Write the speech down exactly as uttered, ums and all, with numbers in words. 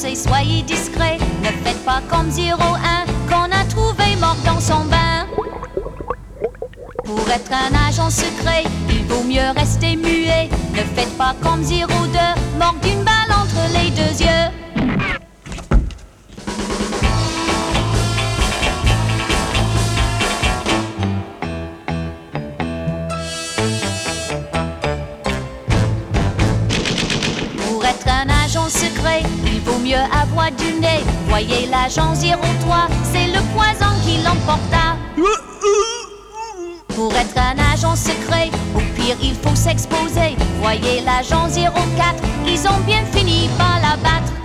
conseil, soyez discret. Ne faites pas comme zéro un qu'on a trouvé mort dans son bain. Pour être un agent secret, il vaut mieux rester muet. Ne faites pas comme zéro deux, mort d'une balle entre les deux yeux. Pour être un agent secret, il vaut mieux avoir du nez. Voyez l'agent zéro trois, c'est le poison qui l'emporta. Pour être un agent secret, au pire il faut s'exposer. Voyez l'agent zéro quatre, ils ont bien fini par l'abattre.